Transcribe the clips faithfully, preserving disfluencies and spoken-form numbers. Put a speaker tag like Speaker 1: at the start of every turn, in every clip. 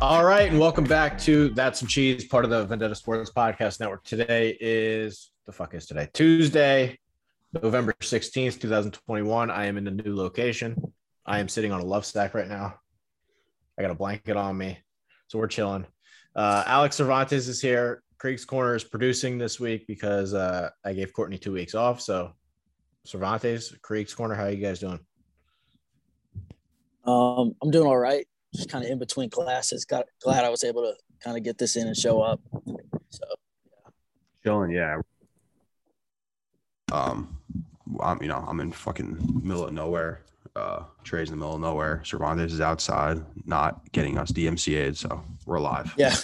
Speaker 1: All right, and welcome back to That's Some Cheese, part of the Vendetta Sports Podcast Network. Today is the fuck is today? Tuesday, November sixteenth, twenty twenty-one. I am in a new location. I am sitting on a love stack right now. I got a blanket on me, so we're chilling. Uh, Alex Cervantes is here. Creek's Corner is producing this week because uh, I gave Courtney two weeks off. So, Cervantes, Creek's Corner, how are you guys doing?
Speaker 2: Um, I'm doing all right. Just kind of in between classes. Got glad I was able to kind of get this in and show up. So,
Speaker 3: yeah. Chilling, yeah. Um, I'm you know I'm in fucking middle of nowhere. Uh, Trey's in the middle of nowhere. Cervantes is outside, not getting us D M C A'd, so we're alive.
Speaker 2: Yeah.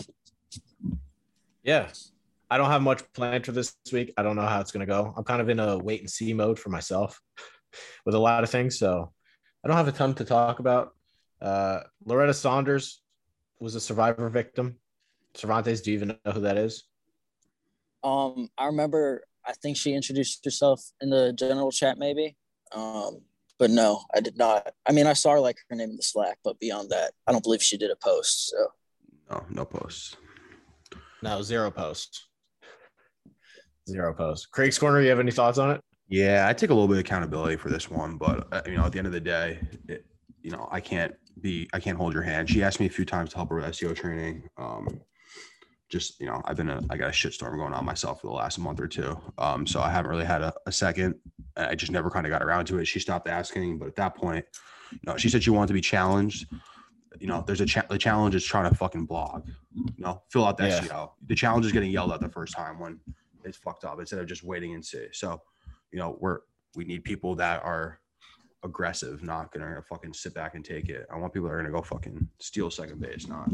Speaker 1: Yeah. I don't have much planned for this week. I don't know how it's going to go. I'm kind of in a wait and see mode for myself with a lot of things. So I don't have a ton to talk about. Uh, Loretta Saunders was a survivor victim. Cervantes, do you even know who that is?
Speaker 2: Um, I remember, I think she introduced herself in the general chat maybe. Um, but no, I did not. I mean, I saw her, like, her name in the Slack, but beyond that, I don't believe she did a post. So
Speaker 3: no, no posts.
Speaker 1: No, zero posts. Zero posts. Craig's Corner, you have any thoughts on it?
Speaker 3: Yeah, I take a little bit of accountability for this one, but uh, you know, at the end of the day, it, you know, I can't be, I can't hold your hand. She asked me a few times to help her with S E O training. Um, just, you know, I've been, a, I got a shitstorm going on myself for the last month or two. Um, so I haven't really had a, a second. I just never kind of got around to it. She stopped asking, but at that point, you know, she said she wanted to be challenged. You know, there's a cha- the challenge is trying to fucking blog, you know, fill out the yeah. S E O. The challenge is getting yelled at the first time when it's fucked up instead of just waiting and see. So, you know, we're, we need people that are aggressive, not gonna fucking sit back and take it. I want people that are gonna go fucking steal second base, not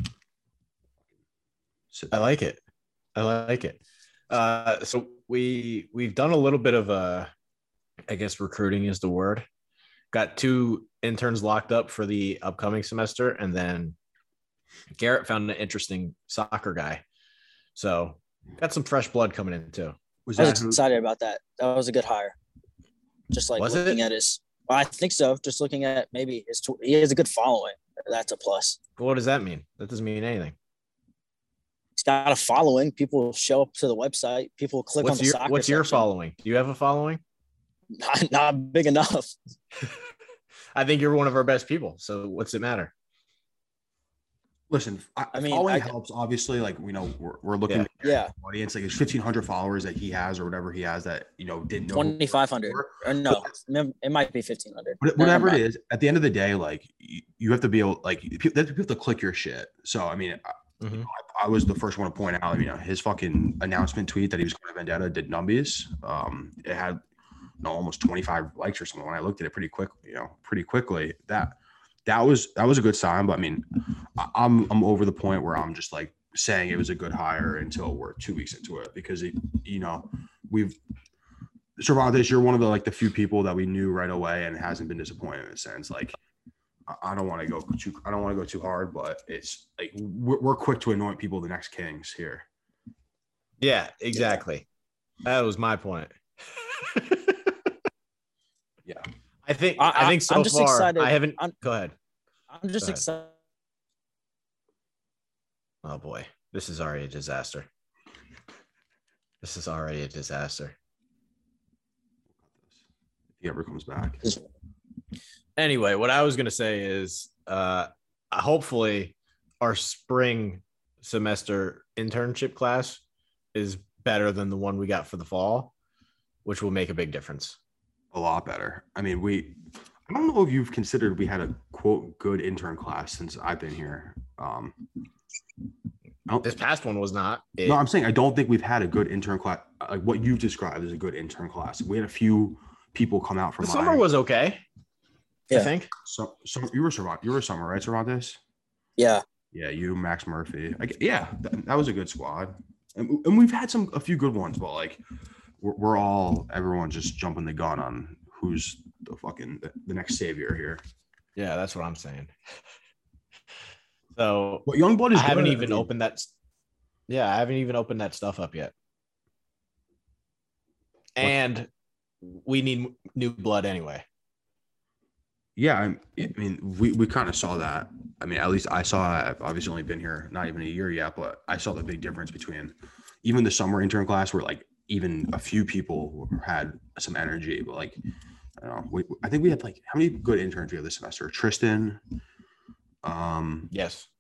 Speaker 1: sit back. I like it. I like it. Uh, so we we've done a little bit of a, I guess recruiting is the word. Got two interns locked up for the upcoming semester, and then Garrett found an interesting soccer guy. So got some fresh blood coming in too.
Speaker 2: Was I was excited about that. That was a good hire. Just like was looking it? at his, well, I think so. Just looking at maybe his, he has a good following. That's a plus.
Speaker 1: But what does that mean? That doesn't mean anything.
Speaker 2: He's got a following. People show up to the website. People click
Speaker 1: what's
Speaker 2: on the
Speaker 1: your,
Speaker 2: soccer
Speaker 1: What's
Speaker 2: section.
Speaker 1: your following? Do you have a following?
Speaker 2: Not, not big enough.
Speaker 1: I think you're one of our best people. So what's it matter?
Speaker 3: Listen, I, I mean, following I, helps. Obviously, like we know, we're, we're looking
Speaker 2: yeah.
Speaker 3: at the audience. Like, there's fifteen hundred followers that he has, or whatever he has that you know didn't know.
Speaker 2: twenty-five hundred or no, it might be fifteen hundred.
Speaker 3: Whatever it is, at the end of the day, like you, you have to be able, like you have to click your shit. So I mean, mm-hmm. you know, I, I was the first one to point out. You know, his fucking announcement tweet that he was going to Vendetta did numbies. Um, it had you know, almost twenty-five likes or something. When I looked at it pretty quick, you know, pretty quickly that. That was that was a good sign, but I mean, I'm I'm over the point where I'm just like saying it was a good hire until we're two weeks into it because it, you know, we've Cervantes, you're one of the like the few people that we knew right away and hasn't been disappointed in a sense. Like, I don't want to go too I don't want to go too hard, but it's like we're, we're quick to anoint people the next kings here.
Speaker 1: Yeah, exactly. That was my point.
Speaker 3: Yeah.
Speaker 1: I think I, I think so
Speaker 2: I'm just
Speaker 1: far
Speaker 2: excited.
Speaker 1: I haven't
Speaker 2: I'm,
Speaker 1: go ahead.
Speaker 2: I'm just excited.
Speaker 1: Oh boy, this is already a disaster. This is already a disaster.
Speaker 3: If he ever comes back.
Speaker 1: Anyway, what I was gonna say is uh hopefully our spring semester internship class is better than the one we got for the fall, which will make a big difference.
Speaker 3: A lot better. I mean, we, I don't know if you've considered we had a quote good intern class since I've been here. Um,
Speaker 1: this past one was not. It,
Speaker 3: no, I'm saying I don't think we've had a good intern class. Like what you've described as a good intern class. We had a few people come out from
Speaker 1: the summer was okay.
Speaker 2: Yeah.
Speaker 1: I think.
Speaker 3: So, so you were Cervantes, you were summer, right, Cervantes?
Speaker 2: Yeah.
Speaker 3: Yeah, you, Max Murphy. I, yeah, that, that was a good squad, and, and we've had some a few good ones, but like. We're, we're all everyone just jumping the gun on who's the fucking the, the next savior here.
Speaker 1: Yeah, that's what I'm saying. So,
Speaker 3: well, Youngblood is.
Speaker 1: I haven't
Speaker 3: good.
Speaker 1: even I mean, opened that. Yeah, I haven't even opened that stuff up yet. And we need new blood anyway.
Speaker 3: Yeah, I I mean, we, we kind of saw that. I mean, at least I saw. I've obviously only been here not even a year yet, but I saw the big difference between even the summer intern class, where like even a few people had some energy, but like I don't know. We, I think we had like how many good interns we have this semester? Tristan. Um.
Speaker 1: Yes.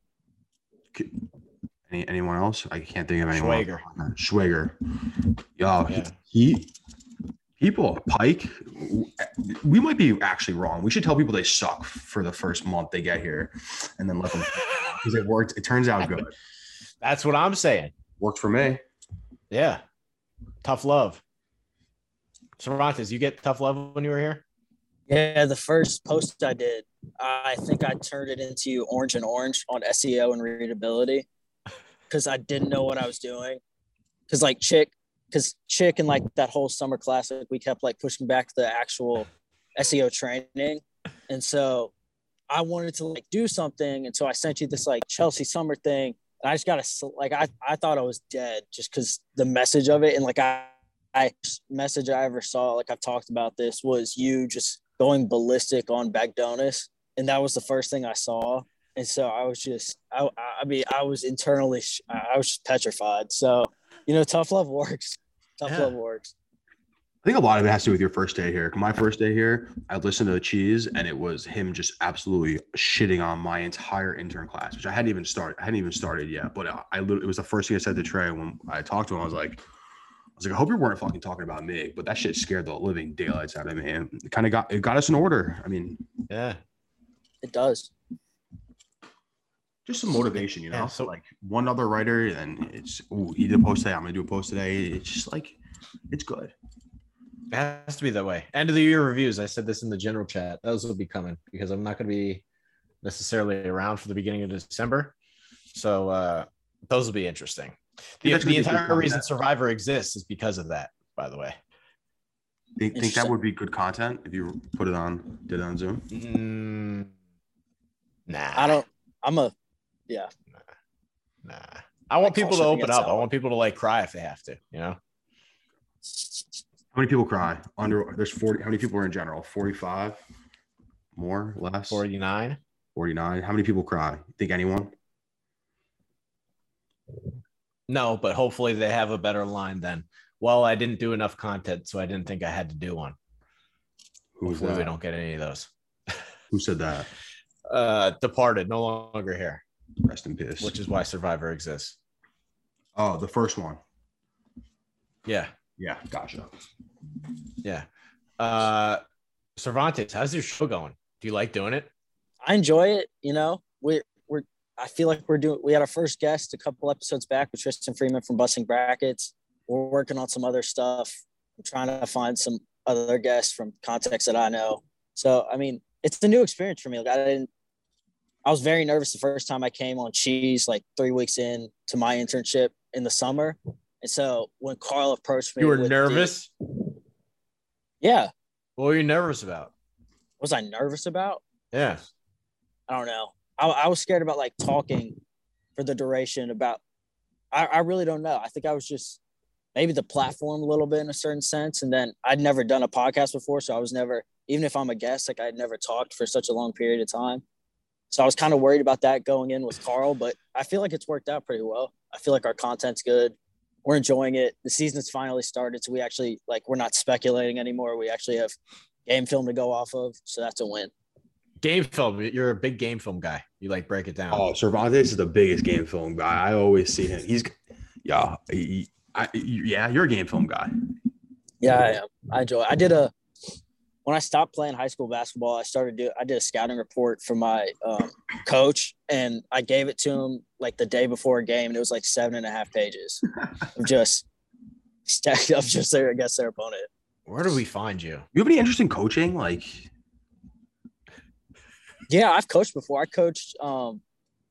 Speaker 3: Any, anyone else? I can't think of anyone.
Speaker 1: Schwager.
Speaker 3: Schwager. Yo,
Speaker 1: Yeah.
Speaker 3: he, he people Pike. We might be actually wrong. We should tell people they suck for the first month they get here, and then let them because it worked. It turns out good.
Speaker 1: That's what I'm saying.
Speaker 3: Worked for me.
Speaker 1: Yeah. Tough love. Cervantes, you get tough love when you were here?
Speaker 2: Yeah, the first post I did, I think I turned it into Orange and Orange on S E O and readability because I didn't know what I was doing. Because like Chick, because Chick and like that whole summer classic, we kept like pushing back the actual S E O training, and so I wanted to like do something, and so I sent you this like Chelsea summer thing, and I just got to like I I thought I was dead just because the message of it, and like I. I message I ever saw, like I've talked about this, was you just going ballistic on Bagdonis, and that was the first thing I saw. And so I was just, I, I mean, I was internally, I was just petrified. So, you know, tough love works. Tough
Speaker 1: Yeah.
Speaker 2: love works.
Speaker 3: I think a lot of it has to do with your first day here. My first day here, I listened to Cheese, and it was him just absolutely shitting on my entire intern class, which I hadn't even started. I hadn't even started yet, but I, I it was the first thing I said to Trey when I talked to him. I was like. I was like, I hope you weren't fucking talking about me, but that shit scared the living daylights out of me, and it kind of got it got us in order. I mean,
Speaker 1: Yeah.
Speaker 2: It does.
Speaker 3: just some motivation, you know.
Speaker 1: Yeah, so-
Speaker 3: like one other writer, and it's ooh, he did a post today. I'm gonna do a post today. It's just like, it's good.
Speaker 1: It has to be that way. End of the year reviews. I said this in the general chat. Those will be coming because I'm not going to be necessarily around for the beginning of December. So uh, those will be interesting. The,
Speaker 3: That's
Speaker 1: the
Speaker 3: gonna be
Speaker 1: entire
Speaker 3: good
Speaker 1: reason
Speaker 3: content.
Speaker 1: Survivor exists is because of that, by the way.
Speaker 3: Think, think that
Speaker 2: Interesting.
Speaker 3: would be good content if you put it on, did it on Zoom.
Speaker 1: Mm, nah.
Speaker 2: I don't, I'm a,
Speaker 1: Nah. I want
Speaker 2: call
Speaker 1: people to
Speaker 2: shit
Speaker 1: open
Speaker 2: against
Speaker 1: up.
Speaker 2: that
Speaker 1: I
Speaker 2: one.
Speaker 1: want people to like cry if they have to, you know?
Speaker 3: How many people cry? Under there's forty. How many people are in general? forty-five, more, less,
Speaker 1: forty-nine.
Speaker 3: forty-nine. How many people cry? Think anyone?
Speaker 1: No, but hopefully they have a better line then. Well, I didn't do enough content, so I didn't think I had to do one.
Speaker 3: Who's
Speaker 1: Hopefully we
Speaker 3: that?
Speaker 1: don't get any of those.
Speaker 3: Who said that?
Speaker 1: Uh, departed, no longer here,
Speaker 3: Rest in peace.
Speaker 1: which is why Survivor exists.
Speaker 3: Oh, the first one.
Speaker 1: Yeah,
Speaker 3: Yeah, gotcha.
Speaker 1: yeah. Uh, Cervantes, how's your show going? Do you like doing it?
Speaker 2: I enjoy it. You know, we're, we're, I feel like we're doing, we had our first guest a couple episodes back with Tristan Freeman from Busting Brackets. We're working on some other stuff. I'm trying to find some other guests from contexts that I know. So, I mean, it's a new experience for me. Like I didn't, I was very nervous the first time I came on Cheese, like three weeks in to my internship in the summer. And so when Carl approached me,
Speaker 1: You were
Speaker 2: with the-
Speaker 1: nervous?
Speaker 2: yeah.
Speaker 1: What were you nervous about?
Speaker 2: Was I nervous about?
Speaker 1: Yeah.
Speaker 2: I don't know. I, I was scared about like talking for the duration about, I, I really don't know. I think I was just maybe the platform a little bit in a certain sense. And then I'd never done a podcast before. So I was never, even if I'm a guest, like I'd never talked for such a long period of time. So I was kind of worried about that going in with Carl, but I feel like it's worked out pretty well. I feel like our content's good. We're enjoying it. The season's finally started. So we actually like, we're not speculating anymore. We actually have game film to go off of. So that's a win.
Speaker 1: Game film. You're a big game film guy. You like break it down.
Speaker 3: Oh, Cervantes is the biggest game film guy. I always see him. He's, yeah, he, I, yeah, you're a game film guy.
Speaker 2: Yeah, I am. I enjoy it. I did a, when I stopped playing high school basketball, I started do I did a scouting report for my um, coach, and I gave it to him like the day before a game, and it was like seven and a half pages of just stacked up just there against their opponent.
Speaker 1: Where do we find you?
Speaker 3: You have any interest in coaching? Like,
Speaker 2: Yeah, I've coached before. I coached um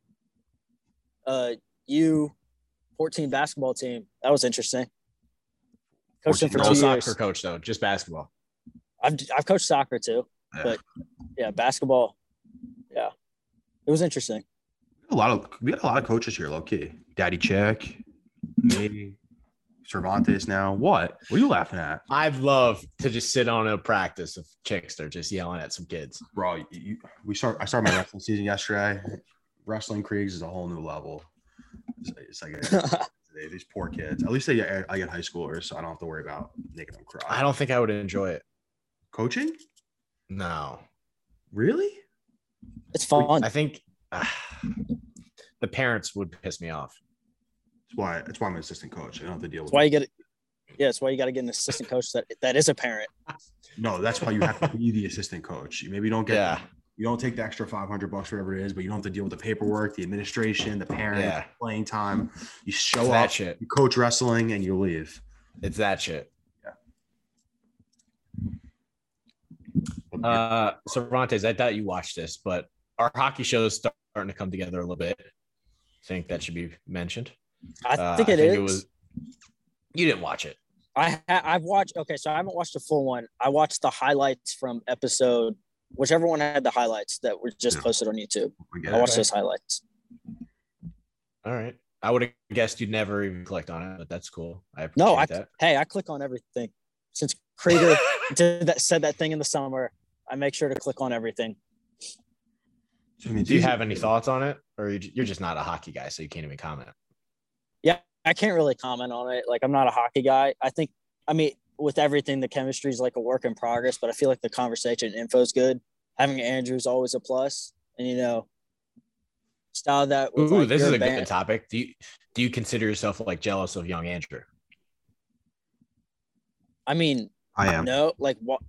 Speaker 2: uh U fourteen basketball team. That was interesting. Coached them for
Speaker 1: No
Speaker 2: two
Speaker 1: soccer
Speaker 2: years.
Speaker 1: coach though, just basketball.
Speaker 2: I've I've coached soccer too,
Speaker 3: yeah.
Speaker 2: but yeah, basketball. Yeah, it was interesting.
Speaker 3: a lot of we had a lot of coaches here, low key. Daddy Check, me, Cervantes now. What? What are you laughing at?
Speaker 1: I'd love to just sit on a practice of chicks that are just yelling at some kids.
Speaker 3: Bro, you, we start. I started my wrestling season yesterday. Wrestling Kriegs is a whole new level. It's, it's like a, these poor kids. At least they get, I get high schoolers, so I don't have to worry about making them cry.
Speaker 1: I don't think I would enjoy it.
Speaker 3: Coaching?
Speaker 1: No.
Speaker 3: Really?
Speaker 2: It's fun.
Speaker 1: I think uh, the parents would piss me off.
Speaker 3: That's why. That's why I'm an assistant coach. I don't have to deal with.
Speaker 2: That's why you get it. Yeah, that's why you got to get an assistant coach that that is a parent.
Speaker 3: No, that's why you have to be the assistant coach. You maybe don't get.
Speaker 1: Yeah.
Speaker 3: You don't take the extra five hundred bucks, whatever it is, but you don't have to deal with the paperwork, the administration, the parent,
Speaker 1: Yeah.
Speaker 3: playing time. You show
Speaker 1: It's
Speaker 3: up,
Speaker 1: that shit.
Speaker 3: you coach wrestling, and you leave.
Speaker 1: It's that shit.
Speaker 3: Yeah.
Speaker 1: Uh, Cervantes, I thought you watched this, but our hockey show is starting to come together a little bit. I think that should be mentioned.
Speaker 2: I
Speaker 1: Uh,
Speaker 2: think
Speaker 1: I
Speaker 2: it
Speaker 1: think
Speaker 2: is.
Speaker 1: it was. You didn't watch it.
Speaker 2: I ha- I've watched. Okay, so I haven't watched the full one. I watched the highlights from episode, whichever one had the highlights that were just
Speaker 3: Yeah.
Speaker 2: posted on YouTube.
Speaker 3: We get
Speaker 2: I
Speaker 3: it.
Speaker 2: watched
Speaker 1: Okay.
Speaker 2: those highlights.
Speaker 1: All right. I would have guessed you'd never even clicked on it, but that's cool. I appreciate
Speaker 2: No, I
Speaker 1: that.
Speaker 2: hey, I click on everything. Since Krieger did that, said that thing in the summer, I make sure to click on everything.
Speaker 3: So, I mean,
Speaker 1: Do you
Speaker 3: these-
Speaker 1: have any thoughts on it, or you- you're just not a hockey guy, so you can't even comment?
Speaker 2: Yeah, I can't really comment on it. Like, I'm not a hockey guy. I think, I mean, with everything, the chemistry is like a work in progress, but I feel like the conversation info is good. Having Andrew is always a plus. And, you know, style that. With,
Speaker 1: Ooh,
Speaker 2: like,
Speaker 1: this
Speaker 2: your
Speaker 1: is a
Speaker 2: band-
Speaker 1: good topic. Do you do you consider yourself like jealous of young Andrew?
Speaker 2: I mean,
Speaker 3: I am.
Speaker 2: no, like, what?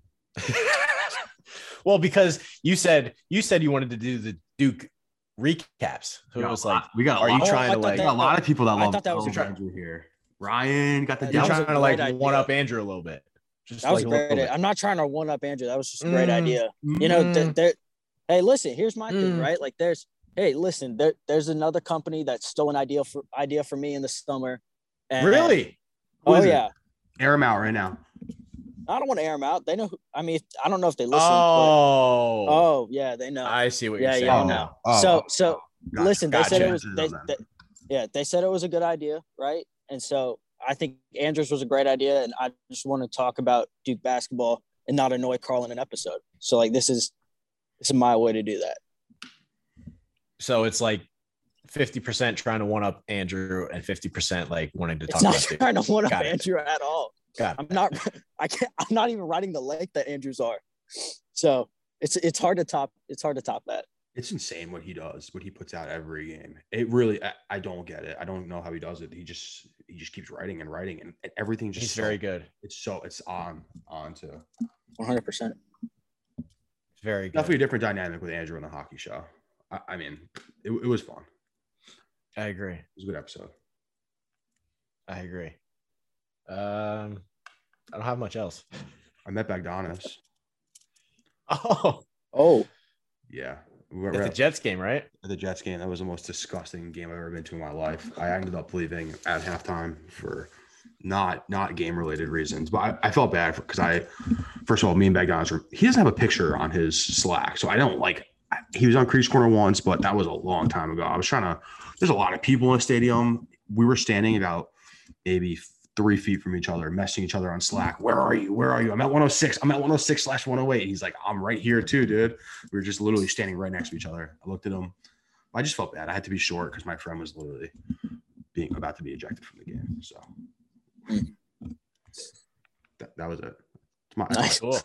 Speaker 1: Well, because you said you said you wanted to do the Duke recaps, so
Speaker 3: We
Speaker 1: it
Speaker 3: got
Speaker 1: was
Speaker 3: a
Speaker 1: like,
Speaker 3: lot- we got. A
Speaker 1: are you
Speaker 3: lot-
Speaker 2: Oh,
Speaker 1: trying
Speaker 2: I
Speaker 1: to
Speaker 2: thought
Speaker 3: We
Speaker 1: like
Speaker 3: got
Speaker 2: that-
Speaker 3: a lot of people that
Speaker 2: I
Speaker 3: love.
Speaker 2: thought that was
Speaker 3: love
Speaker 1: a-
Speaker 3: Andrew here. Ryan got the.
Speaker 2: That
Speaker 1: you're
Speaker 2: was a
Speaker 1: trying to
Speaker 2: great
Speaker 1: like one
Speaker 2: idea.
Speaker 1: up Andrew a little bit? Just
Speaker 2: That was
Speaker 1: like
Speaker 2: a
Speaker 1: a
Speaker 2: great
Speaker 1: little
Speaker 2: idea.
Speaker 1: bit.
Speaker 2: I'm not trying to one up Andrew. That was just a great
Speaker 1: Mm,
Speaker 2: idea. You know, th-
Speaker 1: mm,
Speaker 2: there. Hey, listen. Here's my thing,
Speaker 1: Mm.
Speaker 2: right? Like, there's. Hey, listen. There, there's another company that stole an idea for idea for me in the summer. And-
Speaker 1: really?
Speaker 3: Who
Speaker 2: Oh
Speaker 3: is it?
Speaker 2: yeah.
Speaker 3: Air him out right now.
Speaker 2: I don't want to air them out. They know. Who, I mean, I don't know if they listen.
Speaker 1: Oh,
Speaker 2: But, oh yeah, they know.
Speaker 1: I see what
Speaker 2: yeah,
Speaker 1: you're saying.
Speaker 2: yeah,
Speaker 3: Oh,
Speaker 2: no.
Speaker 3: oh,
Speaker 2: so,
Speaker 3: oh,
Speaker 2: so
Speaker 3: oh, gotcha.
Speaker 2: listen. They said
Speaker 1: Gotcha.
Speaker 2: it was. They,
Speaker 3: Then.
Speaker 2: they, yeah, they said it was a good idea, right? And so I think Andrews was a great idea, and I just want to talk about Duke basketball and not annoy Carl in an episode. So like, this is this is my way to do that.
Speaker 1: So it's like fifty percent trying to one up Andrew and fifty percent like wanting to talk
Speaker 2: It's not
Speaker 1: about Duke.
Speaker 2: trying to one up
Speaker 1: Got it.
Speaker 2: Andrew at all.
Speaker 1: Got
Speaker 2: I'm
Speaker 1: it.
Speaker 2: not. I can't. I'm not even writing the length that Andrews are. So it's it's hard to top. It's hard to top that.
Speaker 3: It's insane what he does, what he puts out every game. It really, I, I don't get it. I don't know how he does it. He just, he just keeps writing and writing, and, and everything's just
Speaker 1: He's
Speaker 3: so-
Speaker 1: very good.
Speaker 3: It's so, it's on, on to
Speaker 2: one hundred percent.
Speaker 1: He's very good.
Speaker 3: definitely a different dynamic with Andrew on the hockey show. I, I mean, it, it was fun.
Speaker 1: I agree.
Speaker 3: It was a good episode.
Speaker 1: I agree. Um, I don't have much else.
Speaker 3: I met Bagdanis.
Speaker 1: Oh,
Speaker 2: Oh,
Speaker 3: Yeah, we were
Speaker 1: at the
Speaker 3: at
Speaker 1: Jets game, right?
Speaker 3: the Jets game. That was the most disgusting game I've ever been to in my life. I ended up leaving at halftime for not not game related reasons, but I, I felt bad because I, first of all, me and Bagdanis were. He doesn't have a picture on his Slack, so I don't like. He was on Crease Corner once, but that was a long time ago. I was trying to. There's a lot of people in the stadium. We were standing about maybe three feet from each other, messaging each other on Slack. Where are you? Where are you? I'm at one oh six. I'm at one oh six slash one oh eight. He's like, I'm right here too, dude. We were just literally standing right next to each other. I looked at him. I just felt bad. I had to be short because my friend was literally being about to be ejected from the game. So that, that was it. It's my,
Speaker 2: Nice.
Speaker 1: Cool.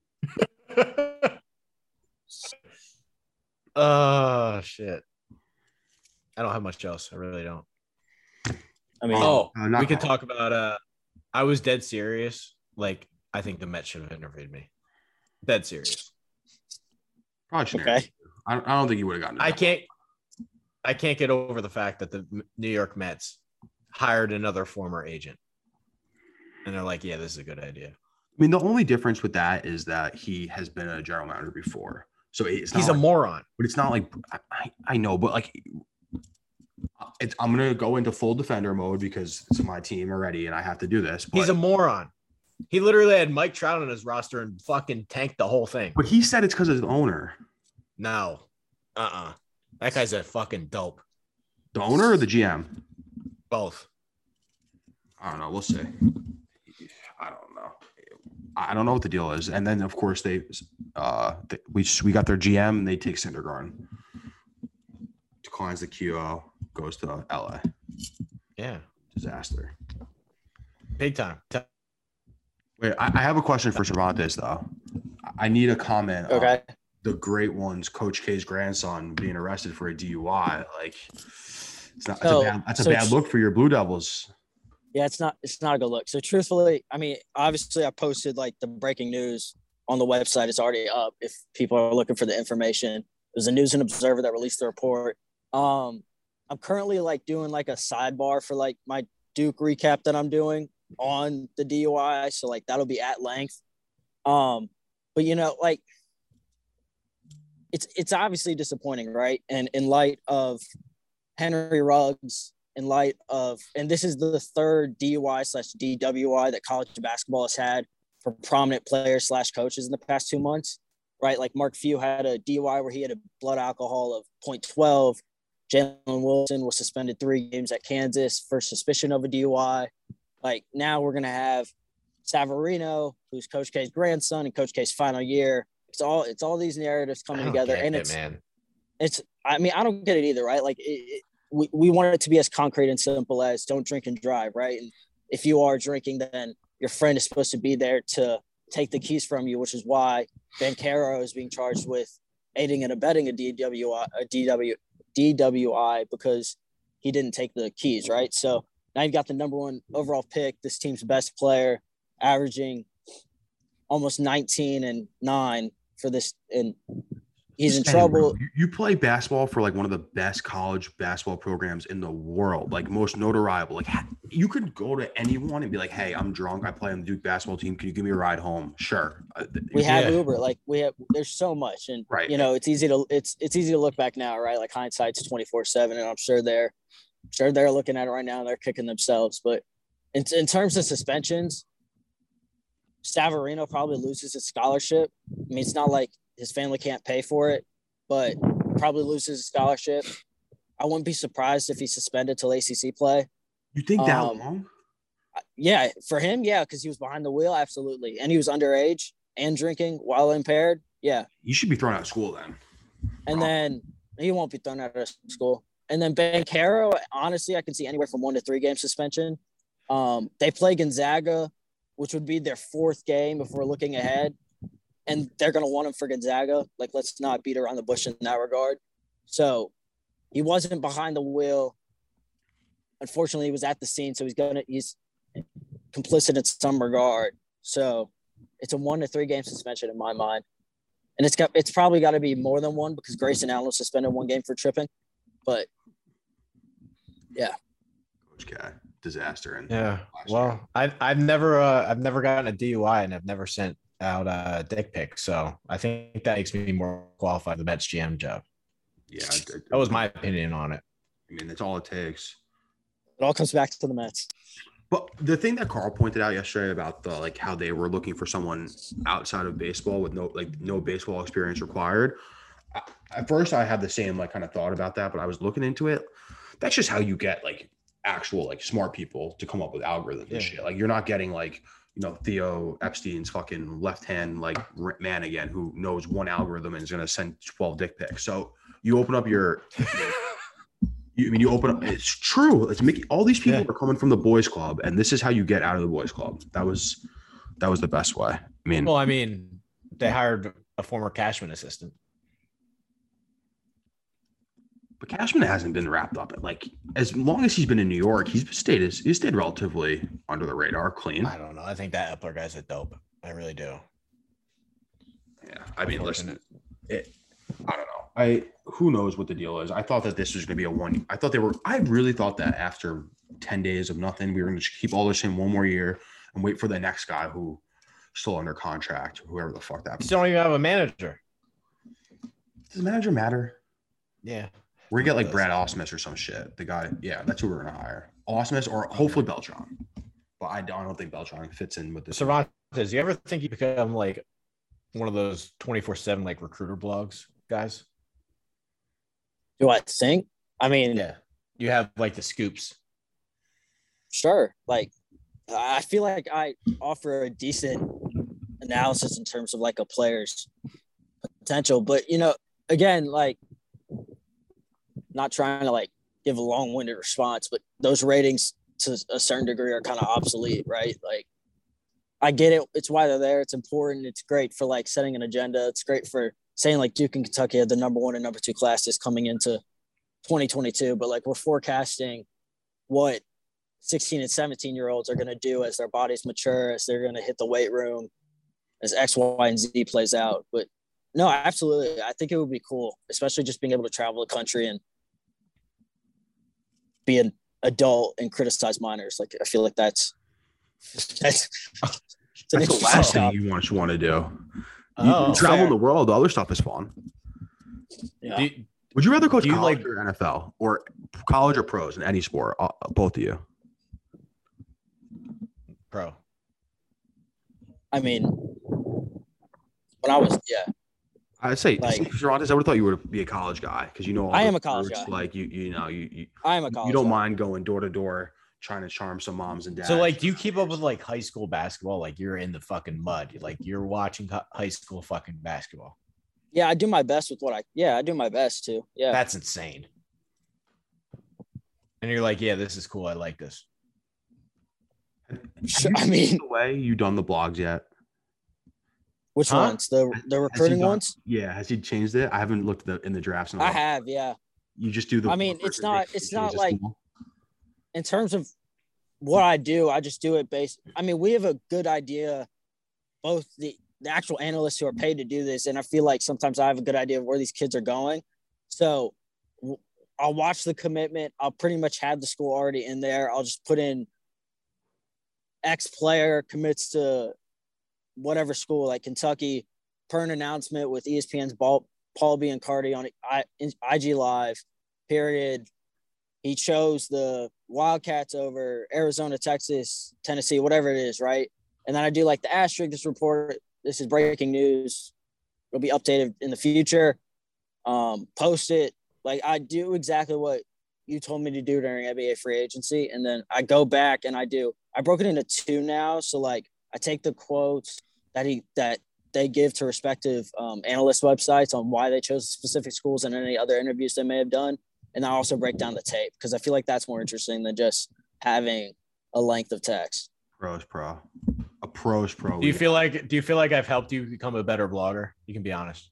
Speaker 1: Oh shit. I don't have much else. I really don't.
Speaker 2: I mean,
Speaker 1: Oh,
Speaker 3: Uh, not
Speaker 1: we can
Speaker 3: Carl.
Speaker 1: talk about. Uh, I was dead serious. Like, I think the Mets should have interviewed me. Dead serious.
Speaker 3: Probably shouldn't.
Speaker 2: okay.
Speaker 3: I, I don't think he would have gotten.
Speaker 1: I can't. I can't get over the fact that the New York Mets hired another former agent, and they're like, "Yeah, this is a good idea."
Speaker 3: I mean, the only difference with that is that he has been a general manager before, so it's not
Speaker 1: He's a
Speaker 3: like-
Speaker 1: moron.
Speaker 3: but it's not like I, I I know, but like it's, I'm gonna go into full defender mode because it's my team already, and I have to do this. But,
Speaker 1: He's a moron. He literally had Mike Trout on his roster and fucking tanked the whole thing.
Speaker 3: but he said it's because of the owner,
Speaker 1: No, uh, uh that guy's a fucking dope.
Speaker 3: the owner or the G M.
Speaker 1: Both.
Speaker 3: I don't know. We'll see. I don't know. I don't know what the deal is. And then of course they, uh, they, we we got their G M. They take Syndergaard, declines the Q O, goes to L A.
Speaker 1: Yeah,
Speaker 3: disaster.
Speaker 1: Big time.
Speaker 3: Wait, I, I have a question for Cervantes though. I need a comment.
Speaker 2: Okay.
Speaker 3: On the great ones, Coach K's grandson being arrested for a D U I. Like, it's not.
Speaker 2: So,
Speaker 3: that's a bad, that's
Speaker 2: so
Speaker 3: a bad look for your Blue Devils.
Speaker 2: Yeah, it's not. It's not a good look. So truthfully, I mean, obviously, I posted like the breaking news on the website. It's already up if people are looking for the information. It was a News and Observer that released the report. Um, I'm currently like doing like a sidebar for like my Duke recap that I'm doing on the D U I. So like that'll be at length. Um, but you know, like it's it's obviously disappointing, right? And in light of Henry Ruggs, in light of, and this is the third D U I slash D W I that college basketball has had for prominent players slash coaches in the past two months, right? Like Mark Few had a D U I where he had a blood alcohol of point one two. Jalen Wilson was suspended three games at Kansas for suspicion of a D U I. Like now we're going to have Savarino, who's Coach K's grandson and Coach K's final year. It's all, it's all these narratives coming together. And
Speaker 1: it,
Speaker 2: it's,
Speaker 1: man.
Speaker 2: it's, I mean, I don't get it either, right? Like it, it, we, we want it to be as concrete and simple as don't drink and drive, right? And if you are drinking, then your friend is supposed to be there to take the keys from you, which is why Banchero is being charged with aiding and abetting a D W I, a D W, D W I because he didn't take the keys, right? So now you've got the number one overall pick, this team's best player, averaging almost nineteen and nine for this, and he's in trouble.
Speaker 3: Bro, you play basketball for like one of the best college basketball programs in the world, like most notoriable. Like you could go to anyone and be like, "Hey, I'm drunk. I play on the Duke basketball team. Can you give me a ride home?" Sure.
Speaker 2: We have
Speaker 1: Yeah.
Speaker 2: Uber. Like we have. There's so much, and
Speaker 3: Right.
Speaker 2: you know, it's easy to it's it's easy to look back now, right? Like hindsight's twenty-four seven, and I'm sure they're I'm sure they're looking at it right now and they're kicking themselves. But in in terms of suspensions, Savarino probably loses his scholarship. I mean, it's not like his family can't pay for it, but probably loses his scholarship. I wouldn't be surprised if he's suspended till A C C play.
Speaker 3: You think that
Speaker 2: Um,
Speaker 3: long?
Speaker 2: Yeah, for him, yeah, because he was behind the wheel, absolutely. And he was underage and drinking while impaired. Yeah.
Speaker 3: You should be thrown out of school then.
Speaker 2: And
Speaker 3: Wow.
Speaker 2: then he won't be thrown out of school. And then Banchero, honestly, I can see anywhere from one to three game suspension. Um, they play Gonzaga, which would be their fourth game if we're looking ahead. And they're going to want him for Gonzaga. Like, let's not beat around the bush in that regard. So he wasn't behind the wheel. Unfortunately, he was at the scene, so he's going to he's complicit in some regard. So it's a one to three game suspension in my mind. And it's got it's probably got to be more than one because Grayson Allen was suspended one game for tripping. But yeah.
Speaker 3: Coach K, disaster. And
Speaker 1: Yeah. Well, I've I've never uh, I've never gotten a D U I and I've never sent out a dick pic, so I think that makes me more qualified for the Mets G M job.
Speaker 3: yeah, I, I,
Speaker 1: That was my opinion on it.
Speaker 3: I mean, that's all it takes.
Speaker 2: It all comes back to the Mets.
Speaker 3: But the thing that Carl pointed out yesterday about the like how they were looking for someone outside of baseball with no like no baseball experience required. I, at first, I had the same like kind of thought about that, but I was looking into it. That's just how you get like actual like smart people to come up with algorithms
Speaker 1: Yeah.
Speaker 3: and shit. Like you're not getting like you know Theo Epstein's fucking left hand like man again who knows one algorithm and is gonna send twelve dick pics. So you open up your. You, I mean, you open up. It's true. It's Mickey. All these people
Speaker 1: Yeah.
Speaker 3: are coming from the boys' club, and this is how you get out of the boys' club. That was, that was the best way. I mean,
Speaker 1: Well, I mean, they hired a former Cashman assistant.
Speaker 3: but Cashman hasn't been wrapped up. Like as long as he's been in New York, he's stayed. He's stayed relatively under the radar, clean.
Speaker 1: I don't know. I think that Epler guy's a dope. I really do.
Speaker 3: Yeah, I mean, listen,
Speaker 1: Unfortunate.
Speaker 3: it. I don't know. I who knows what the deal is. I thought that this was going to be a one. I thought they were. I really thought that after ten days of nothing, we were going to keep all this in one more year and wait for the next guy who still under contract, whoever the fuck that.
Speaker 1: You still don't even have a manager.
Speaker 3: Does the manager matter?
Speaker 1: Yeah.
Speaker 3: We're gonna get like
Speaker 1: Does.
Speaker 3: Brad Osmus or some shit. The guy, yeah, that's who we're gonna hire. Osmus or hopefully Beltran. But I don't, I don't think Beltran fits in with this.
Speaker 1: Cervantes, you ever think you become like one of those twenty-four seven like recruiter blogs guys?
Speaker 2: Do I think? I mean,
Speaker 1: Yeah. You have like the scoops.
Speaker 2: sure. Like I feel like I offer a decent analysis in terms of like a player's potential, but you know, again, like not trying to like give a long-winded response, but those ratings to a certain degree are kind of obsolete, right? Like I get it. It's why they're there. It's important. It's great for like setting an agenda. It's great for saying like Duke and Kentucky had the number one and number two classes coming into twenty twenty-two, but like we're forecasting what sixteen and seventeen year olds are going to do as their bodies mature, as they're going to hit the weight room, as X, Y, and Z plays out. But no, absolutely. I think it would be cool, especially just being able to travel the country and be an adult and criticize minors. Like, I feel like that's, that's, it's an
Speaker 3: That's the last thing
Speaker 2: job.
Speaker 3: you want, you want to do. You,
Speaker 1: Oh,
Speaker 3: you travel
Speaker 2: fair.
Speaker 3: in the world. The other stuff is fun.
Speaker 2: Yeah.
Speaker 1: Do you-
Speaker 3: Would you rather coach
Speaker 1: Do you
Speaker 3: college
Speaker 1: like-
Speaker 3: or N F L or college or pros in any sport? Uh, both of you.
Speaker 1: Pro.
Speaker 2: I mean, when I was, yeah,
Speaker 3: I'd say,
Speaker 2: Like-
Speaker 3: Cervantes, I would have thought you would be a college guy because you know all
Speaker 2: I
Speaker 3: the
Speaker 2: am a college
Speaker 3: roots,
Speaker 2: guy.
Speaker 3: Like you, you know, you you,
Speaker 2: I am a college
Speaker 3: you don't
Speaker 2: guy.
Speaker 3: mind going door to door trying to charm some moms and dads.
Speaker 1: So, like, do you keep up with like high school basketball? Like, you're in the fucking mud. Like, you're watching hi- high school fucking basketball.
Speaker 2: Yeah, I do my best with what I, yeah, I do my best too. Yeah.
Speaker 1: That's insane. And you're like, yeah, this is cool. I like this.
Speaker 3: Have
Speaker 2: Sure,
Speaker 3: you
Speaker 2: I mean,
Speaker 3: changed the way you done the blogs yet?
Speaker 2: which
Speaker 1: Huh?
Speaker 2: ones? The the
Speaker 3: Has he
Speaker 2: recruiting
Speaker 3: done-
Speaker 2: ones?
Speaker 3: Yeah, has he changed it? I haven't looked at the, in the drafts. In a
Speaker 2: I
Speaker 3: while.
Speaker 2: have, yeah.
Speaker 3: You just do the.
Speaker 2: I mean,
Speaker 3: the
Speaker 2: it's
Speaker 3: first
Speaker 2: not-
Speaker 3: day
Speaker 2: it's
Speaker 3: you change
Speaker 2: not
Speaker 3: the
Speaker 2: like-
Speaker 3: school?
Speaker 2: In terms of what I do, I just do it based. I mean, we have a good idea, both the the actual analysts who are paid to do this, and I feel like sometimes I have a good idea of where these kids are going. So w- I'll watch the commitment. I'll pretty much have the school already in there. I'll just put in X player commits to whatever school, like Kentucky, per an announcement with E S P N's Paul, Paul Biancardi on I, I G Live, period. He chose the Wildcats over Arizona, Texas, Tennessee, whatever it is, right? And then I do like the asterisk, this report, this is breaking news. It'll be updated in the future. Um, post it. Like I do exactly what you told me to do during N B A free agency. And then I go back and I do, I broke it into two now. So like I take the quotes that he, that they give to respective um, analyst websites on why they chose specific schools and any other interviews they may have done. And I also break down the tape because I feel like that's more interesting than just having a length of text.
Speaker 3: Pros pro, a pros pro.
Speaker 1: Do you
Speaker 3: we-
Speaker 1: feel like do you feel like I've helped you become a better blogger? You can be honest.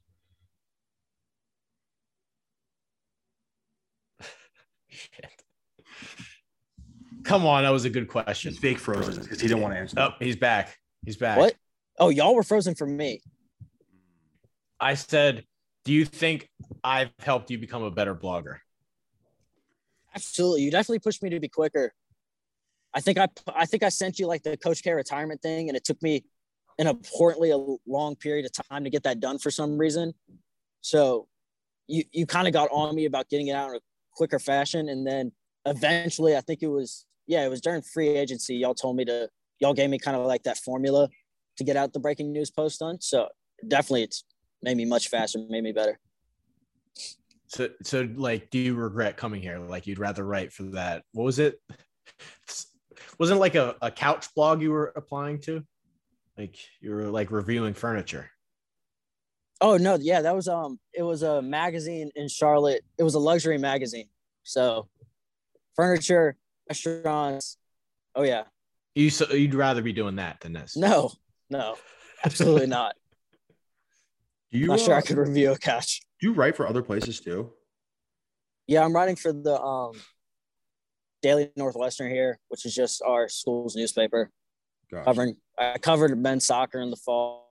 Speaker 1: Shit. Come on, that was a good question.
Speaker 3: He's fake frozen because he didn't want to answer.
Speaker 1: Oh, he's back. He's back.
Speaker 2: What? Oh, y'all were frozen for me.
Speaker 1: I said, do you think I've helped you become a better blogger?
Speaker 2: Absolutely. You definitely pushed me to be quicker. I think I I think I sent you like the Coach K retirement thing, and it took me an importantly a long period of time to get that done for some reason. So you you kind of got on me about getting it out in a quicker fashion. And then eventually I think it was, yeah, it was during free agency. Y'all told me to, y'all gave me kind of like that formula to get out the breaking news post done. So definitely it's made me much faster, made me better.
Speaker 1: So, so like, do you regret coming here? Like, you'd rather write for that? What was it? Wasn't it like a, a couch blog you were applying to? Like, you were like reviewing furniture.
Speaker 2: Oh no, yeah, that was um it was a magazine in Charlotte. It was a luxury magazine. So furniture, restaurants. Oh yeah.
Speaker 1: You so you'd rather be doing that than this?
Speaker 2: No, no, absolutely not.
Speaker 3: Do you,
Speaker 2: Not sure
Speaker 3: uh,
Speaker 2: I could review a couch.
Speaker 3: Do you write for other places too?
Speaker 2: Yeah, I'm writing for the um Daily Northwestern here, which is just our school's newspaper.
Speaker 3: Gosh.
Speaker 2: Covering I covered men's soccer in the fall.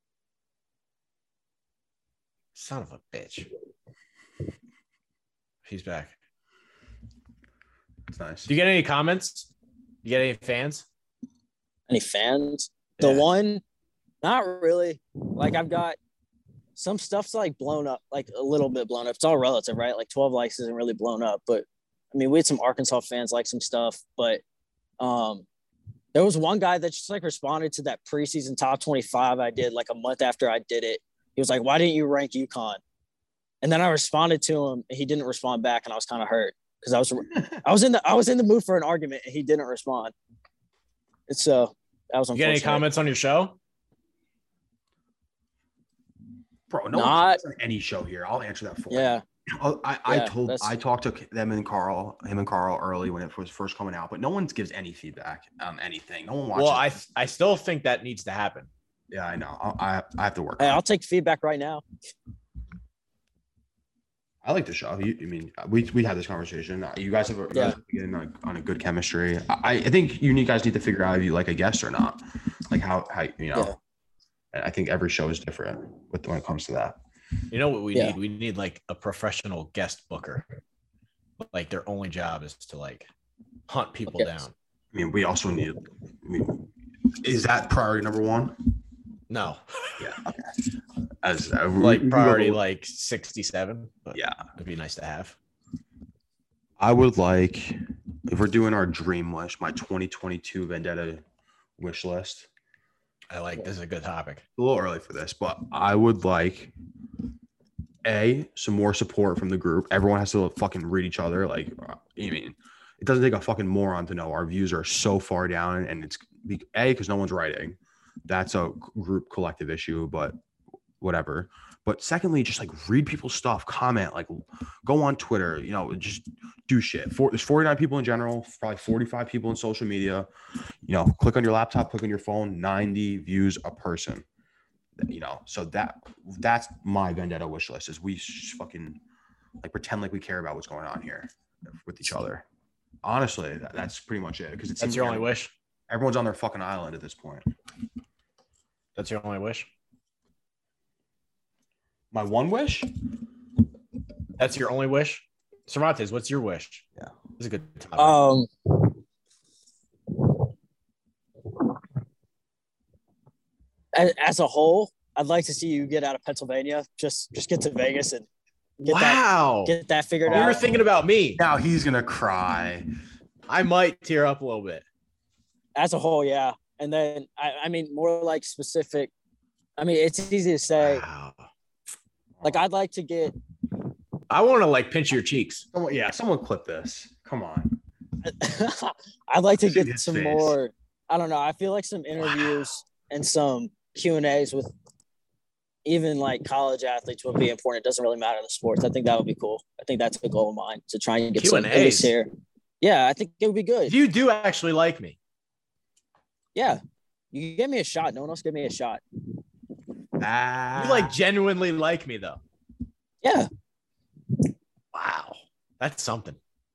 Speaker 1: Son of a bitch. He's back.
Speaker 3: It's nice.
Speaker 1: Do you get any comments? You get any fans?
Speaker 2: Any fans? The
Speaker 1: Yeah.
Speaker 2: one, not really. Like I've got some stuff's like blown up, like a little bit blown up. It's all relative, right? Like twelve likes isn't really blown up, but I mean, we had some Arkansas fans like some stuff, but um, there was one guy that just like responded to that preseason top twenty-five I did like a month after I did it. He was like, "Why didn't you rank UConn?" And then I responded to him, and he didn't respond back, and I was kind of hurt because I was I was in the I was in the mood for an argument, and he didn't respond. It's uh that was
Speaker 1: You get any
Speaker 2: unfortunate.
Speaker 1: comments on your show?
Speaker 3: Bro, no
Speaker 2: Not-
Speaker 3: one's on any show here. I'll answer that for
Speaker 2: Yeah.
Speaker 3: you. Oh, I, I
Speaker 2: Yeah,
Speaker 3: told
Speaker 2: that's-
Speaker 3: I talked to them and Carl, him and Carl early when it was first coming out, but no one gives any feedback on anything. No one watches.
Speaker 1: Well, I I still think that needs to happen.
Speaker 3: yeah, I know. I I, I have to work.
Speaker 2: Hey,
Speaker 3: on it.
Speaker 2: I'll take feedback right now.
Speaker 3: I like the show. You, I mean, we we had this conversation. You guys have you
Speaker 2: Yeah.
Speaker 3: guys are getting on a, on a good chemistry. I, I think you guys need to figure out if you like a guest or not. Like how how you know.
Speaker 2: Yeah.
Speaker 3: And I think every show is different with when it comes to that.
Speaker 1: You know what we
Speaker 2: Yeah.
Speaker 1: need? We need like a professional guest booker. Like their only job is to like hunt people
Speaker 2: Okay.
Speaker 1: down.
Speaker 3: I mean, we also need. I mean, is that priority number one?
Speaker 1: No,
Speaker 3: Yeah. As uh, we-
Speaker 1: like
Speaker 3: we go-
Speaker 1: priority like sixty-seven. But
Speaker 3: Yeah.
Speaker 1: it'd be nice to have.
Speaker 3: I would like if we're doing our dream list, my twenty twenty-two Vendetta wish list.
Speaker 1: I like this is a good topic.
Speaker 3: A little early for this, but I would like a some more support from the group. Everyone has to fucking read each other. Like, uh, I mean, it doesn't take a fucking moron to know our views are so far down, and it's be- a because no one's writing. That's a group collective issue, but whatever. But secondly, just like read people's stuff, comment, like go on Twitter, you know, just do shit. For, there's forty-nine people in general, probably forty-five people in social media. You know, click on your laptop, click on your phone, ninety views a person. You know, so that that's my Vendetta wish list is we just fucking like pretend like we care about what's going on here with each other. Honestly, that, that's pretty much it. Because it's
Speaker 1: That's your only wish.
Speaker 3: Everyone's on their fucking island at this point.
Speaker 1: That's your only wish.
Speaker 3: My one wish?
Speaker 1: That's your only wish. Cervantes, what's your wish?
Speaker 3: Yeah.
Speaker 1: This is a good topic.
Speaker 2: Um, as, as a whole, I'd like to see you get out of Pennsylvania. Just just get to Vegas and get that
Speaker 1: wow.
Speaker 2: get that figured
Speaker 1: you were
Speaker 2: out.
Speaker 1: thinking about me.
Speaker 3: Now he's gonna cry.
Speaker 1: I might tear up a little bit.
Speaker 2: As a whole, yeah. And then I, I mean more like specific. I mean, it's easy to say.
Speaker 1: Wow.
Speaker 2: Like I'd like to get
Speaker 1: I want to like pinch your cheeks.
Speaker 3: Someone, yeah, someone clip this. Come on.
Speaker 2: I'd like to
Speaker 3: See
Speaker 2: get
Speaker 3: his
Speaker 2: some
Speaker 3: face.
Speaker 2: more. I don't know. I feel like some interviews and some Q and A's with even like college athletes would be important. It doesn't really matter in the sports. I think that would be cool. I think that's a goal of mine to try and get
Speaker 1: Q
Speaker 2: some
Speaker 1: and A's?
Speaker 2: interviews here. Yeah, I think it would be good.
Speaker 1: You do actually like me.
Speaker 2: Yeah, you give me a shot. No one else give me a shot.
Speaker 3: Ah,
Speaker 1: You like genuinely like me though.
Speaker 2: Yeah,
Speaker 1: Wow. That's something.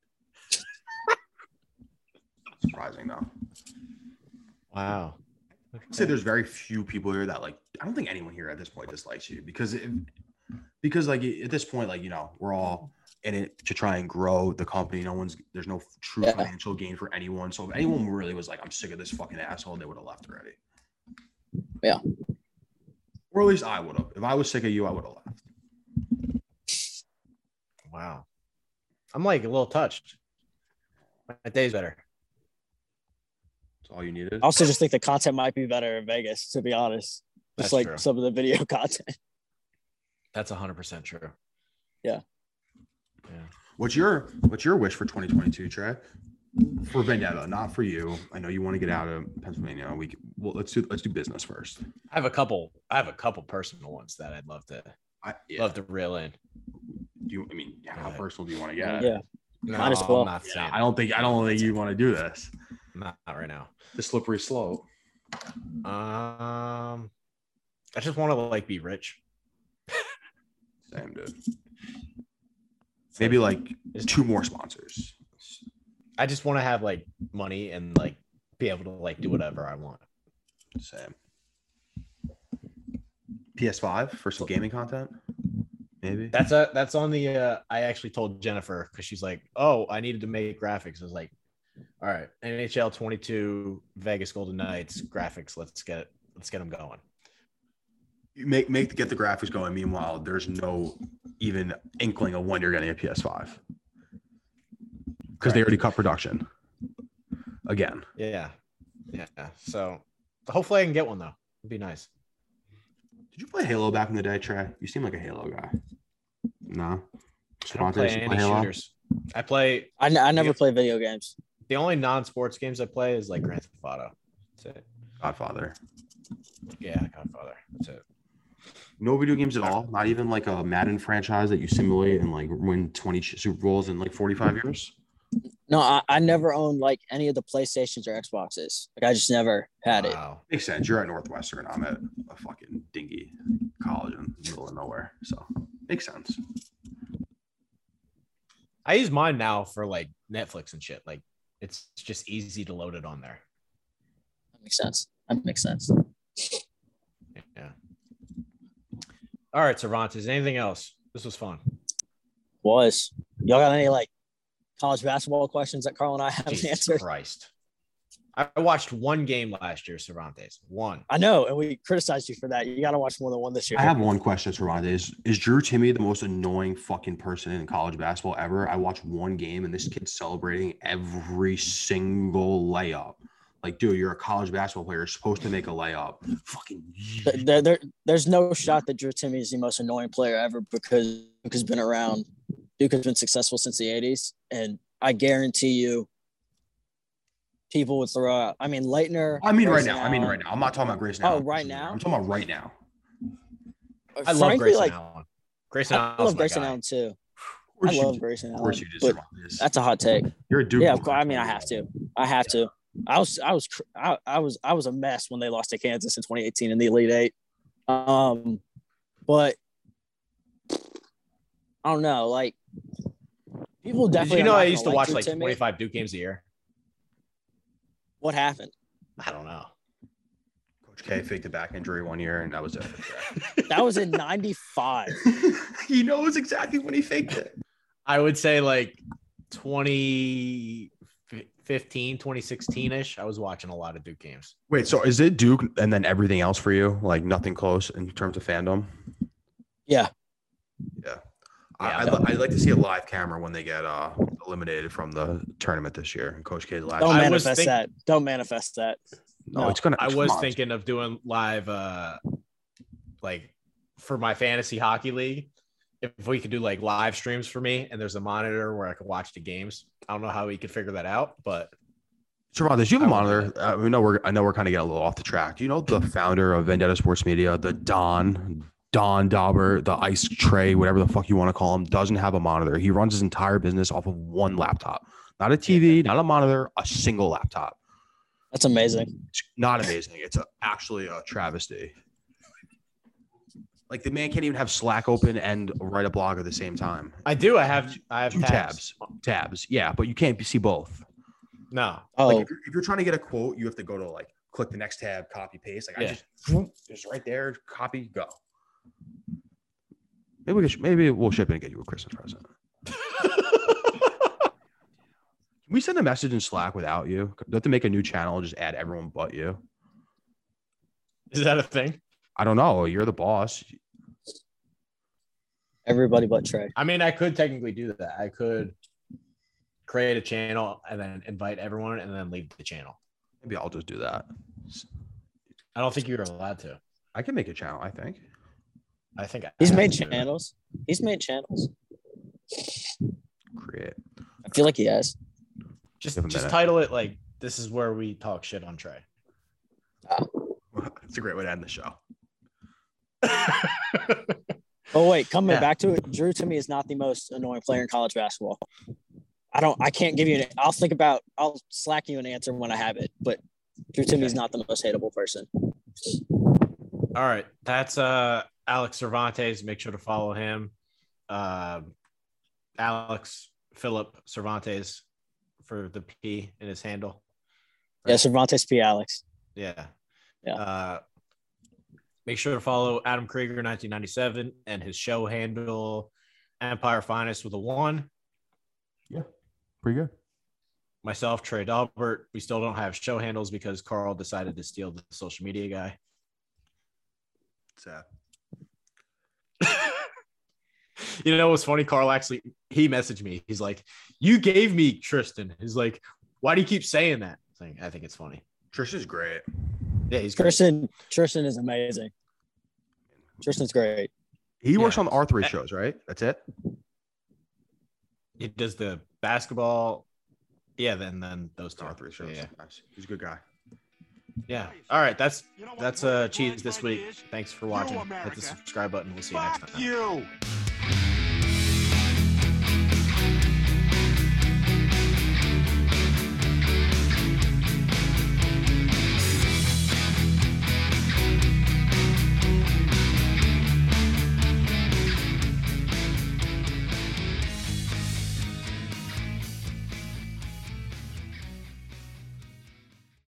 Speaker 3: surprising though.
Speaker 1: Wow.
Speaker 3: I'd say there's very few people here that like. I don't think anyone here at this point dislikes you because if, because like at this point, like you know, we're all in it to try and grow the company. No one's there's no true
Speaker 2: Yeah.
Speaker 3: financial gain for anyone. So if anyone really was like, I'm sick of this fucking asshole, they would have left already.
Speaker 2: Yeah.
Speaker 3: Or at least I would have. If I was sick of you, I would have left.
Speaker 1: Wow. I'm like a little touched. My day's better.
Speaker 3: That's all you needed.
Speaker 2: I also just think the content might be better in Vegas. To be honest, just
Speaker 1: That's
Speaker 2: like
Speaker 1: true.
Speaker 2: some of the video content.
Speaker 1: That's one hundred percent true.
Speaker 2: Yeah.
Speaker 1: Yeah.
Speaker 3: What's your What's your wish for twenty twenty-two, Trey? For Vendetta, not for you. I know you want to get out of Pennsylvania. We c- well, let's do let's do business first.
Speaker 1: I have a couple. I have a couple personal ones that I'd love to
Speaker 3: I yeah.
Speaker 1: love to reel in.
Speaker 3: Do you, I mean, how
Speaker 1: Yeah.
Speaker 3: personal do you want to get?
Speaker 2: Yeah,
Speaker 1: No,
Speaker 2: Might as well.
Speaker 1: I'm not
Speaker 3: Yeah,
Speaker 1: saying.
Speaker 3: I don't think I don't think you want to do this.
Speaker 1: Not, not right now.
Speaker 3: The slippery slope.
Speaker 1: Um, I just want to like be rich.
Speaker 3: Same, dude. Maybe like two more sponsors.
Speaker 1: I just want to have like money and like be able to like do whatever I want.
Speaker 3: Same. P S five for some gaming content. Maybe.
Speaker 1: That's a that's on the. Uh, I actually told Jennifer because she's like, "Oh, I needed to make graphics." I was like, "All right, N H L twenty-two, Vegas Golden Knights graphics. Let's get let's get them going."
Speaker 3: You make make get the graphics going. Meanwhile, there's no even inkling of when you're getting a P S five because they
Speaker 1: Correct.
Speaker 3: already cut production. Again.
Speaker 1: Yeah, yeah. So hopefully I can get one though. It'd be nice.
Speaker 3: Did you play Halo back in the day, Trey? You seem like a Halo guy. No.
Speaker 1: I don't
Speaker 3: Spontaneous,
Speaker 1: play
Speaker 3: you
Speaker 1: any
Speaker 3: Halo?
Speaker 1: shooters. I play
Speaker 2: I, n- I never
Speaker 1: Yeah.
Speaker 2: play video games.
Speaker 1: the only non-sports games I play is like Grand Theft Auto. That's it.
Speaker 3: Godfather.
Speaker 1: Yeah, Godfather. That's it.
Speaker 3: No video games at all. Not even like a Madden franchise that you simulate and like win twenty Super Bowls in like forty-five years.
Speaker 2: No, I, I never owned like any of the PlayStations or Xboxes. Like I just never had
Speaker 1: Wow.
Speaker 3: it. Makes sense. You're at Northwestern. I'm at a fucking dingy college in the middle of nowhere. So makes sense.
Speaker 1: I use mine now for like Netflix and shit. Like it's just easy to load it on there.
Speaker 2: That makes sense. That makes sense.
Speaker 1: Yeah. All right, Cervantes. Anything else? This was fun.
Speaker 2: Was y'all got any like college basketball questions that Carl and I haven't
Speaker 1: Jesus
Speaker 2: answered?
Speaker 1: Christ. I watched one game last year, Cervantes. One.
Speaker 2: I know, and we criticized you for that. You got to watch more than one this year.
Speaker 3: I have one question, Cervantes. Is Drew Timme the most annoying fucking person in college basketball ever? I watched one game and this kid's celebrating every single layup. Like, dude, you're a college basketball player. You're supposed to make a layup. Fucking.
Speaker 2: There, there, there's no shot that Drew Timme is the most annoying player ever because Duke has been around. Duke has been successful since the eighties, and I guarantee you, people would throw out. I mean, Leitner.
Speaker 3: I mean,
Speaker 2: Grayson
Speaker 3: right now. I mean,
Speaker 2: Allen.
Speaker 3: right now. I'm not talking about Grayson Allen.
Speaker 2: Oh, right now?
Speaker 3: I'm talking about right now.
Speaker 1: I love
Speaker 2: Frankly,
Speaker 1: Grayson
Speaker 2: like,
Speaker 1: Allen. Grayson
Speaker 2: I
Speaker 1: Allen's
Speaker 2: love
Speaker 1: my
Speaker 2: Grayson
Speaker 1: guy.
Speaker 2: Allen too.
Speaker 3: Of course
Speaker 2: I
Speaker 3: you
Speaker 2: love
Speaker 3: do.
Speaker 2: Grayson
Speaker 3: Of
Speaker 2: Allen.
Speaker 3: course you do,
Speaker 2: but
Speaker 3: Cervantes.
Speaker 2: that's a hot take.
Speaker 3: You're a Duke.
Speaker 2: Yeah,
Speaker 3: boy.
Speaker 2: of course. I mean, I have to. I have to. I was, I was, I, I was, I was a mess when they lost to Kansas in twenty eighteen in the Elite Eight. Um, but I don't know. Like, people definitely.
Speaker 1: Did you know
Speaker 2: are not
Speaker 1: I
Speaker 2: gonna
Speaker 1: used to
Speaker 2: like
Speaker 1: watch
Speaker 2: Drew
Speaker 1: like
Speaker 2: Timme.
Speaker 1: twenty-five Duke games a year?
Speaker 2: What happened?
Speaker 1: I don't know.
Speaker 3: Coach K faked a back injury one year, and that was it.
Speaker 2: That was in ninety-five.
Speaker 3: He knows exactly when he faked it.
Speaker 1: I would say like twenty fifteen, twenty sixteen-ish. I was watching a lot of Duke games.
Speaker 3: Wait, so is it Duke and then everything else for you? Like nothing close in terms of fandom?
Speaker 2: Yeah.
Speaker 3: Yeah.
Speaker 1: Yeah,
Speaker 3: I, I'd, li- I'd like to see a live camera when they get uh, eliminated from the tournament this year. Coach K's last
Speaker 2: Don't
Speaker 1: I
Speaker 3: year.
Speaker 1: was
Speaker 2: manifest
Speaker 1: think-
Speaker 2: that. Don't manifest that.
Speaker 3: No,
Speaker 2: No.
Speaker 3: it's gonna.
Speaker 1: I
Speaker 3: come
Speaker 1: was
Speaker 3: on.
Speaker 1: thinking of doing live, uh, like for my fantasy hockey league. If we could do like live streams for me, and there's a monitor where I could watch the games. I don't know how we could figure that out, but
Speaker 3: Cervantes, do you have a
Speaker 1: I will do
Speaker 3: monitor? Uh, we know we're. I know we're kind of getting a little off the track. Do you know the founder of Vendetta Sports Media, the Don Don Dauber, the Ice Tray, whatever the fuck you want to call him, doesn't have a monitor. He runs his entire business off of one laptop, not a T V, not a monitor, a single laptop.
Speaker 2: That's amazing.
Speaker 3: It's not amazing. It's a, actually a travesty. Like the man can't even have Slack open and write a blog at the same time.
Speaker 1: I do. I have. I have
Speaker 3: Two
Speaker 1: tabs.
Speaker 3: tabs. tabs, yeah, but you can't see both.
Speaker 1: No.
Speaker 2: Oh,
Speaker 3: Like if you're, if you're trying to get a quote, you have to go to like click the next tab, copy paste. Like
Speaker 1: Yeah.
Speaker 3: I just whoop, just right there, copy, go. Maybe we should, maybe we'll ship it and get you a Christmas present. Can we send a message in Slack without you? Do we have to make a new channel and just add everyone but you?
Speaker 1: Is that a thing?
Speaker 3: I don't know. You're the boss.
Speaker 2: everybody but Trey.
Speaker 1: I mean, I could technically do that. I could create a channel and then invite everyone and then leave the channel.
Speaker 3: Maybe I'll just do that.
Speaker 1: I don't think you're allowed to.
Speaker 3: I can make a channel, I think.
Speaker 1: I think I
Speaker 2: He's
Speaker 1: have
Speaker 2: made
Speaker 1: to do it.
Speaker 2: channels. He's made channels.
Speaker 3: Create.
Speaker 2: I feel like he has.
Speaker 1: Just,
Speaker 3: Give a
Speaker 1: just
Speaker 3: minute.
Speaker 1: title it like this is where we talk shit on Trey.
Speaker 3: It's a great way to end the show.
Speaker 2: Oh wait, coming
Speaker 1: Yeah.
Speaker 2: back to it, Drew to me is not the most annoying player in college basketball. I don't. I can't give you an. I'll think about. I'll slack you an answer when I have it. But Drew to me is not the most hateable person.
Speaker 1: All right. That's uh Alex Cervantes. Make sure to follow him. Um Alex Philip Cervantes for the P in his handle.
Speaker 2: Yeah, Cervantes P. Alex.
Speaker 1: Yeah.
Speaker 2: Yeah.
Speaker 1: Uh, make sure to follow Adam Krieger nineteen ninety-seven and his show handle Empire Finest with a one.
Speaker 3: Yeah. Pretty good.
Speaker 1: Myself, Trey Dalbert. We still don't have show handles because Carl decided to steal the social media guy.
Speaker 3: Sad.
Speaker 1: You know what's funny? Carl actually, he messaged me. He's like, you gave me Tristan. He's like, why do you keep saying that? Saying, I think it's funny.
Speaker 3: Tristan's great.
Speaker 1: Yeah, he's great.
Speaker 2: Tristan. Tristan is amazing. Tristan's great.
Speaker 3: He works
Speaker 1: Yeah.
Speaker 3: on the R three shows, right? That's it?
Speaker 1: He does the basketball. Yeah, then then those two.
Speaker 3: R three shows.
Speaker 1: Yeah.
Speaker 3: Nice. He's a good guy.
Speaker 1: Yeah. All right. That's that's uh cheese this week. Thanks for watching. Hit the subscribe button. We'll see you next time.
Speaker 4: You.